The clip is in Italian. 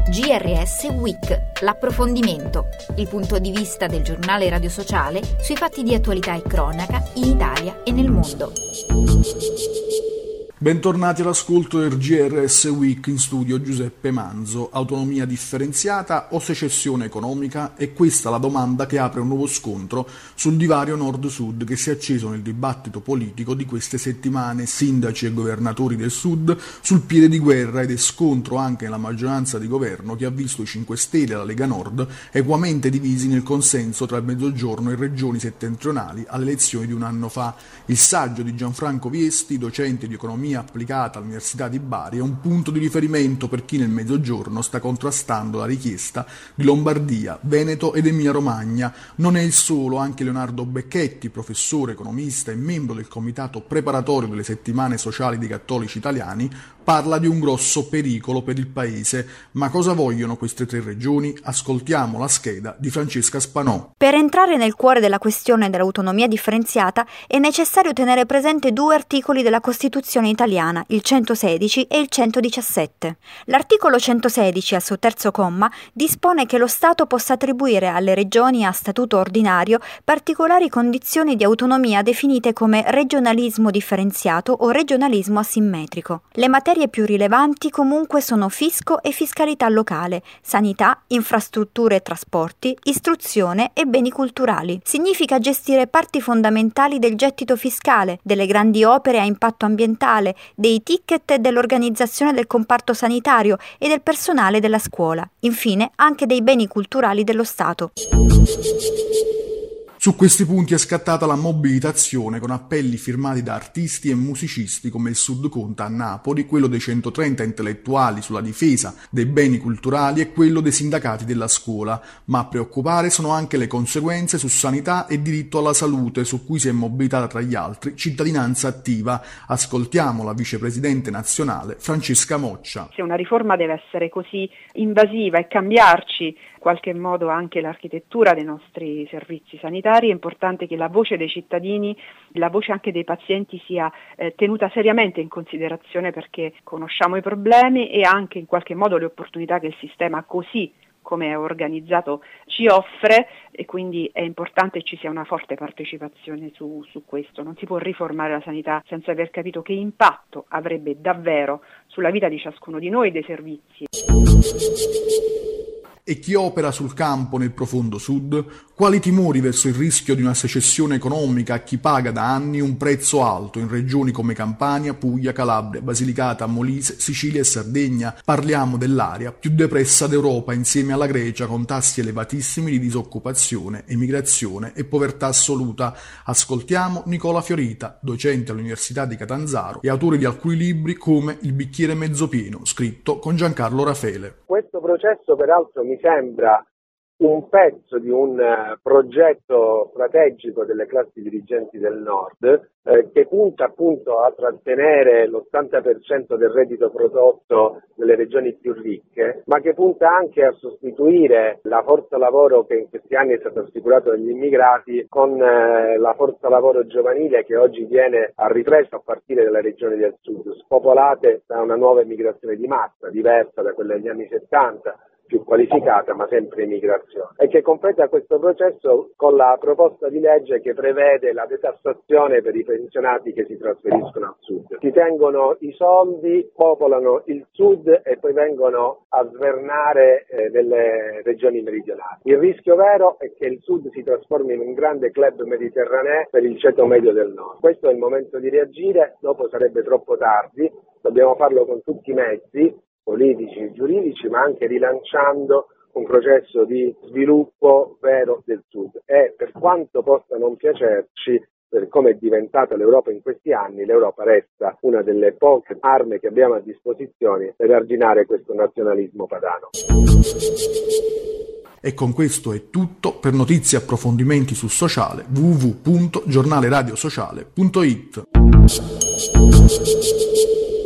GRS Week, l'approfondimento, il punto di vista del giornale Radio Sociale sui fatti di attualità e cronaca in Italia e nel mondo. Bentornati all'ascolto del GRS Week, in studio Giuseppe Manzo. Autonomia differenziata o secessione economica? È questa la domanda che apre un nuovo scontro sul divario nord-sud che si è acceso nel dibattito politico di queste settimane. Sindaci e governatori del sud sul piede di guerra, ed è scontro anche nella maggioranza di governo che ha visto i 5 Stelle e la Lega Nord equamente divisi nel consenso tra il Mezzogiorno e regioni settentrionali alle elezioni di un anno fa. Il saggio di Gianfranco Viesti, docente di economia applicata all'Università di Bari, è un punto di riferimento per chi nel Mezzogiorno sta contrastando la richiesta di Lombardia, Veneto ed Emilia-Romagna. Non è il solo, anche Leonardo Becchetti, professore, economista e membro del comitato preparatorio delle settimane sociali dei cattolici italiani, parla di un grosso pericolo per il paese. Ma cosa vogliono queste 3 regioni? Ascoltiamo la scheda di Francesca Spanò. Per entrare nel cuore della questione dell'autonomia differenziata è necessario tenere presente 2 articoli della Costituzione italiana, il 116 e il 117. L'articolo 116, al suo terzo comma, dispone che lo Stato possa attribuire alle regioni a statuto ordinario particolari condizioni di autonomia definite come regionalismo differenziato o regionalismo asimmetrico. Le materie più rilevanti comunque sono fisco e fiscalità locale, sanità, infrastrutture e trasporti, istruzione e beni culturali. Significa gestire parti fondamentali del gettito fiscale, delle grandi opere a impatto ambientale, dei ticket e dell'organizzazione del comparto sanitario e del personale della scuola. Infine, anche dei beni culturali dello Stato. Su questi punti è scattata la mobilitazione con appelli firmati da artisti e musicisti come il Sud Conta a Napoli, quello dei 130 intellettuali sulla difesa dei beni culturali e quello dei sindacati della scuola. Ma a preoccupare sono anche le conseguenze su sanità e diritto alla salute, su cui si è mobilitata tra gli altri Cittadinanza Attiva. Ascoltiamo la vicepresidente nazionale Francesca Moccia. Se una riforma deve essere così invasiva e cambiarci in qualche modo anche l'architettura dei nostri servizi sanitari, è importante che la voce dei cittadini, la voce anche dei pazienti sia tenuta seriamente in considerazione, perché conosciamo i problemi e anche in qualche modo le opportunità che il sistema così come è organizzato ci offre, e quindi è importante che ci sia una forte partecipazione su questo. Non si può riformare la sanità senza aver capito che impatto avrebbe davvero sulla vita di ciascuno di noi e dei servizi. E chi opera sul campo nel profondo sud? Quali timori verso il rischio di una secessione economica a chi paga da anni un prezzo alto in regioni come Campania, Puglia, Calabria, Basilicata, Molise, Sicilia e Sardegna? Parliamo dell'area più depressa d'Europa insieme alla Grecia, con tassi elevatissimi di disoccupazione, emigrazione e povertà assoluta. Ascoltiamo Nicola Fiorita, docente all'Università di Catanzaro e autore di alcuni libri come Il bicchiere mezzo pieno, scritto con Giancarlo Rafele. Questo processo peraltro mi sembra un pezzo di un progetto strategico delle classi dirigenti del Nord che punta appunto a trattenere l'80% del reddito prodotto nelle regioni più ricche, ma che punta anche a sostituire la forza lavoro che in questi anni è stata assicurata dagli immigrati con la forza lavoro giovanile che oggi viene a ripresa a partire dalle regioni del Sud, spopolate da una nuova immigrazione di massa, diversa da quella degli anni 70, più qualificata ma sempre immigrazione, e che completa questo processo con la proposta di legge che prevede la detassazione per i pensionati che si trasferiscono al sud. Si tengono i soldi, popolano il sud e poi vengono a svernare nelle regioni meridionali. Il rischio vero è che il sud si trasformi in un grande club mediterraneo per il ceto medio del nord. Questo è il momento di reagire, dopo sarebbe troppo tardi, dobbiamo farlo con tutti i mezzi politici e giuridici, ma anche rilanciando un processo di sviluppo vero del Sud. E per quanto possa non piacerci, per come è diventata l'Europa in questi anni, l'Europa resta una delle poche armi che abbiamo a disposizione per arginare questo nazionalismo padano. E con questo è tutto. Per notizie e approfondimenti sul sociale www.giornaleradiosociale.it.